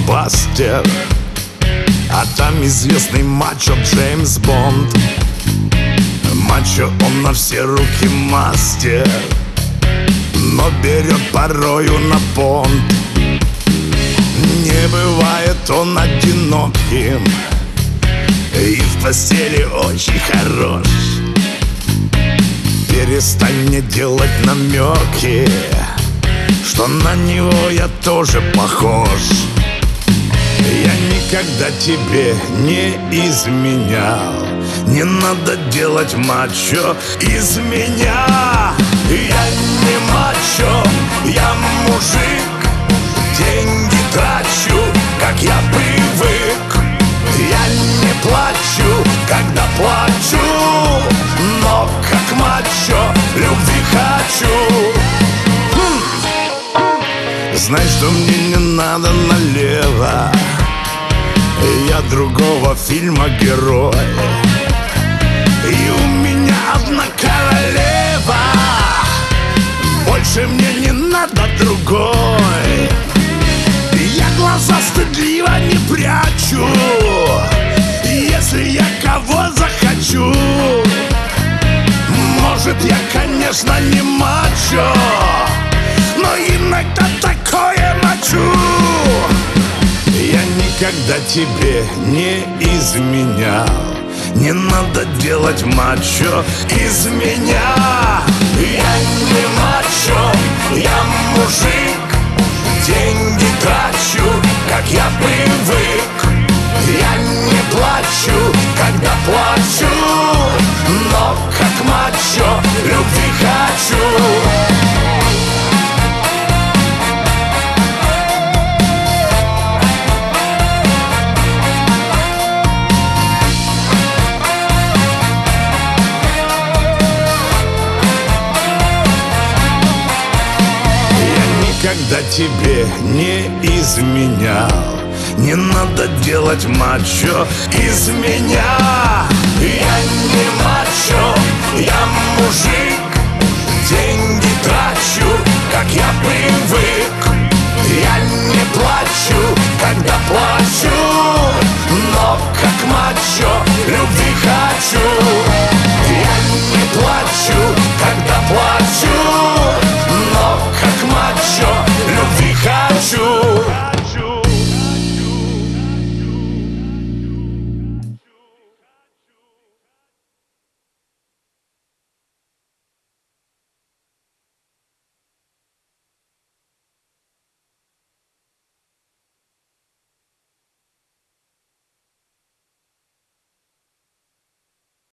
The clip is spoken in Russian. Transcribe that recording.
блокбастер, а там известный мачо Джеймс Бонд. Мачо, он на все руки мастер, но берет порою на понт. Не бывает он одиноким и в постели очень хорош. Перестань мне делать намеки, что на него я тоже похож. Я никогда тебе не изменял, не надо делать мачо из меня. Я не мачо, я мужик, деньги трачу, как я привык. Я не плачу, когда плачу, но как мачо любви хочу. Знай, что мне не надо налево, я другого фильма герой, и у меня одна королева, больше мне не надо другой. Я глаза стыдливо не прячу, если я кого захочу. Может, я, конечно, не мачо, но иногда такое мочу. Я никогда тебе не изменял, не надо делать мачо из меня. Я не мачо, я мужик, деньги трачу, как я привык. Я не плачу, когда плачу, но как мачо любви хочу. Когда тебе не изменял, не надо делать мачо из меня. Я не мачо, я мужик, деньги трачу, как я привык. Я не плачу, когда плачу, но как мачо любви хочу. Я не плачу, когда